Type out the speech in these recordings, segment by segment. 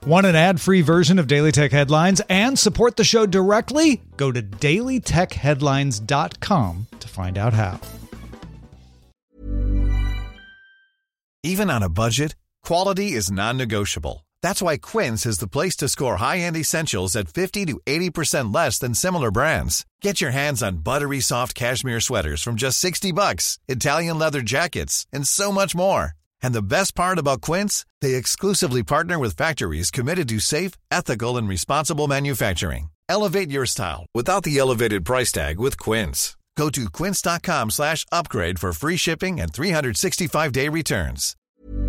Want an ad-free version of Daily Tech Headlines and support the show directly? Go to dailytechheadlines.com to find out how. Even on a budget, quality is non-negotiable. That's why Quince is the place to score high-end essentials at 50 to 80% less than similar brands. Get your hands on buttery soft cashmere sweaters from just $60, Italian leather jackets, and so much more. And the best part about Quince, they exclusively partner with factories committed to safe, ethical, and responsible manufacturing. Elevate your style without the elevated price tag with Quince. Go to quince.com/upgrade for free shipping and 365-day returns.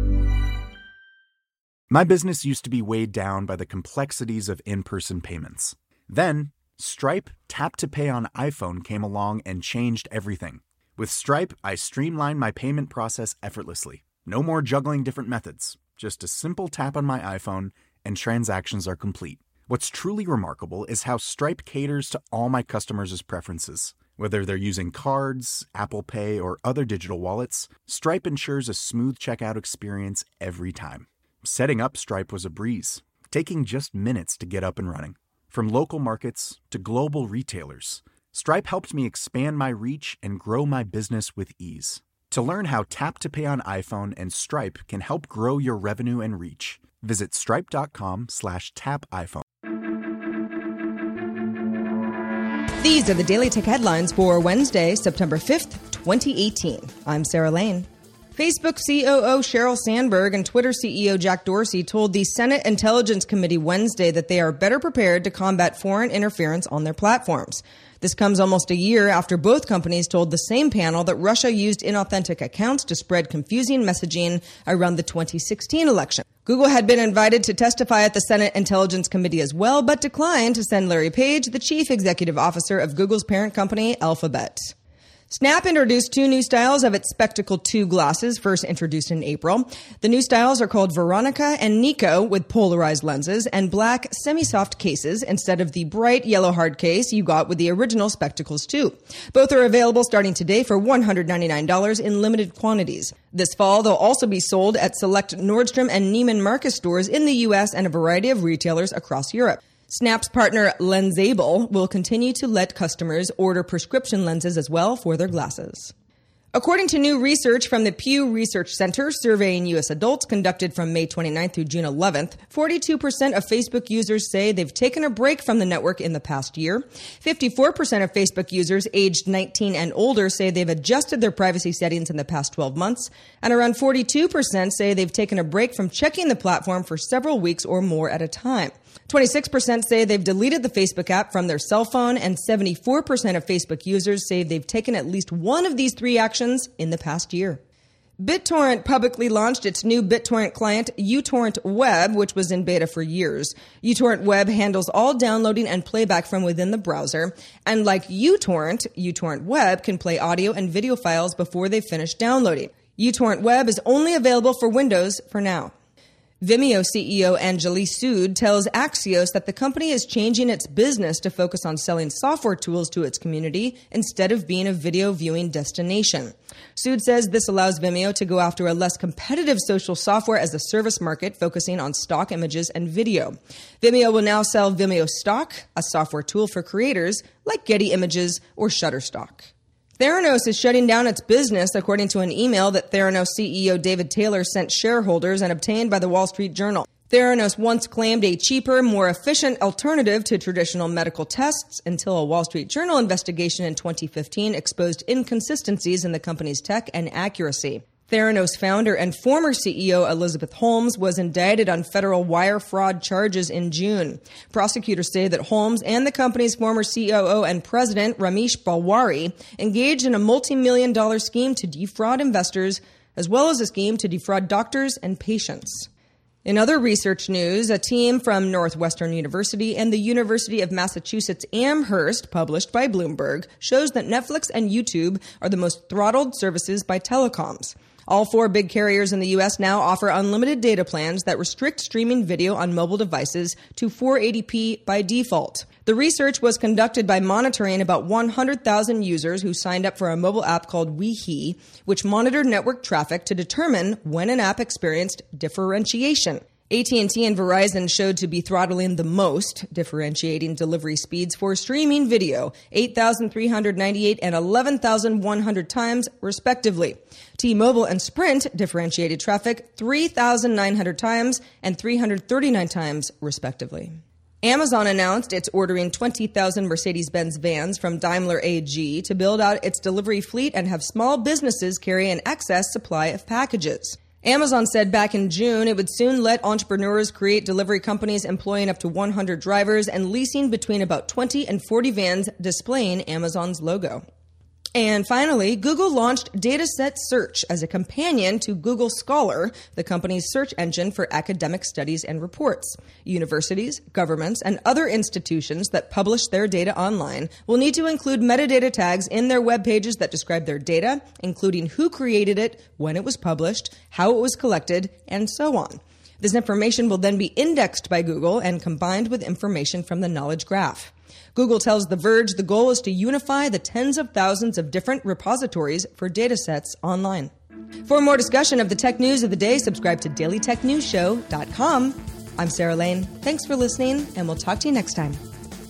My business used to be weighed down by the complexities of in-person payments. Then, Stripe Tap to Pay on iPhone came along and changed everything. With Stripe, I streamlined my payment process effortlessly. No more juggling different methods. Just a simple tap on my iPhone and transactions are complete. What's truly remarkable is how Stripe caters to all my customers' preferences. Whether they're using cards, Apple Pay, or other digital wallets, Stripe ensures a smooth checkout experience every time. Setting up Stripe was a breeze, taking just minutes to get up and running. From local markets to global retailers, Stripe helped me expand my reach and grow my business with ease. To learn how Tap to Pay on iPhone and Stripe can help grow your revenue and reach, visit stripe.com/tapiphone. These are the Daily Tech Headlines for Wednesday, September 5th, 2018. I'm Sarah Lane. Facebook COO Sheryl Sandberg and Twitter CEO Jack Dorsey told the Senate Intelligence Committee Wednesday that they are better prepared to combat foreign interference on their platforms. This comes almost a year after both companies told the same panel that Russia used inauthentic accounts to spread confusing messaging around the 2016 election. Google had been invited to testify at the Senate Intelligence Committee as well, but declined to send Larry Page, the chief executive officer of Google's parent company, Alphabet. Snap introduced two new styles of its Spectacle 2 glasses, first introduced in April. The new styles are called Veronica and Nico, with polarized lenses and black semi-soft cases instead of the bright yellow hard case you got with the original Spectacles 2. Both are available starting today for $199 in limited quantities. This fall, they'll also be sold at select Nordstrom and Neiman Marcus stores in the U.S. and a variety of retailers across Europe. Snap's partner Lensable will continue to let customers order prescription lenses as well for their glasses. According to new research from the Pew Research Center surveying U.S. adults conducted from May 29th through June 11th, 42% of Facebook users say they've taken a break from the network in the past year. 54% of Facebook users aged 19 and older say they've adjusted their privacy settings in the past 12 months. And around 42% say they've taken a break from checking the platform for several weeks or more at a time. 26% say they've deleted the Facebook app from their cell phone, and 74% of Facebook users say they've taken at least one of these three actions in the past year. BitTorrent publicly launched its new BitTorrent client, uTorrent Web, which was in beta for years. uTorrent Web handles all downloading and playback from within the browser. And like uTorrent, uTorrent Web can play audio and video files before they finish downloading. uTorrent Web is only available for Windows for now. Vimeo CEO Anjali Sood tells Axios that the company is changing its business to focus on selling software tools to its community instead of being a video viewing destination. Sood says this allows Vimeo to go after a less competitive social software as a service market focusing on stock images and video. Vimeo will now sell Vimeo Stock, a software tool for creators like Getty Images or Shutterstock. Theranos is shutting down its business, according to an email that Theranos CEO David Taylor sent shareholders and obtained by the Wall Street Journal. Theranos once claimed a cheaper, more efficient alternative to traditional medical tests until a Wall Street Journal investigation in 2015 exposed inconsistencies in the company's tech and accuracy. Theranos founder and former CEO Elizabeth Holmes was indicted on federal wire fraud charges in June. Prosecutors say that Holmes and the company's former COO and president, Ramesh Balwari, engaged in a multi-million-dollar scheme to defraud investors, as well as a scheme to defraud doctors and patients. In other research news, a team from Northwestern University and the University of Massachusetts Amherst, published by Bloomberg, shows that Netflix and YouTube are the most throttled services by telecoms. All four big carriers in the U.S. now offer unlimited data plans that restrict streaming video on mobile devices to 480p by default. The research was conducted by monitoring about 100,000 users who signed up for a mobile app called WeHe, which monitored network traffic to determine when an app experienced differentiation. AT&T and Verizon showed to be throttling the most, differentiating delivery speeds for streaming video, 8,398 and 11,100 times, respectively. T-Mobile and Sprint differentiated traffic 3,900 times and 339 times, respectively. Amazon announced it's ordering 20,000 Mercedes-Benz vans from Daimler AG to build out its delivery fleet and have small businesses carry an excess supply of packages. Amazon said back in June it would soon let entrepreneurs create delivery companies employing up to 100 drivers and leasing between about 20 and 40 vans displaying Amazon's logo. And finally, Google launched Dataset Search as a companion to Google Scholar, the company's search engine for academic studies and reports. Universities, governments, and other institutions that publish their data online will need to include metadata tags in their web pages that describe their data, including who created it, when it was published, how it was collected, and so on. This information will then be indexed by Google and combined with information from the Knowledge Graph. Google tells The Verge the goal is to unify the tens of thousands of different repositories for datasets online. For more discussion of the tech news of the day, subscribe to dailytechnewsshow.com. I'm Sarah Lane. Thanks for listening, and we'll talk to you next time.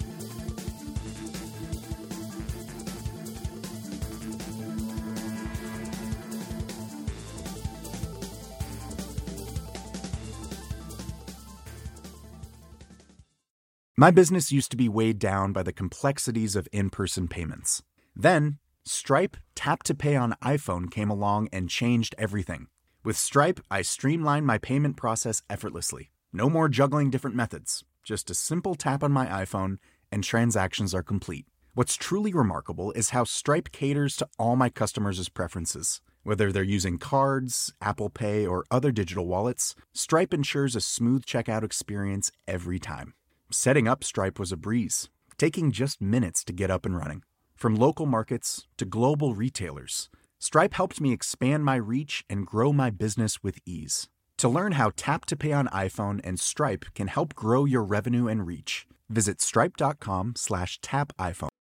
My business used to be weighed down by the complexities of in-person payments. Then, Stripe Tap to Pay on iPhone came along and changed everything. With Stripe, I streamlined my payment process effortlessly. No more juggling different methods. Just a simple tap on my iPhone and transactions are complete. What's truly remarkable is how Stripe caters to all my customers' preferences. Whether they're using cards, Apple Pay, or other digital wallets, Stripe ensures a smooth checkout experience every time. Setting up Stripe was a breeze, taking just minutes to get up and running. From local markets to global retailers, Stripe helped me expand my reach and grow my business with ease. To learn how Tap to Pay on iPhone and Stripe can help grow your revenue and reach, visit stripe.com/tapiphone.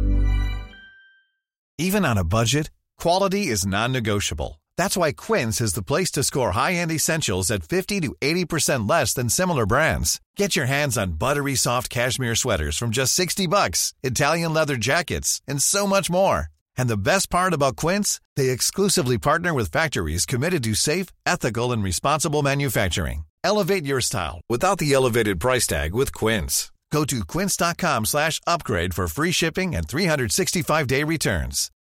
Even on a budget, quality is non-negotiable. That's why Quince is the place to score high-end essentials at 50 to 80% less than similar brands. Get your hands on buttery soft cashmere sweaters from just $60, Italian leather jackets, and so much more. And the best part about Quince, they exclusively partner with factories committed to safe, ethical, and responsible manufacturing. Elevate your style without the elevated price tag with Quince. Go to quince.com/upgrade for free shipping and 365-day returns.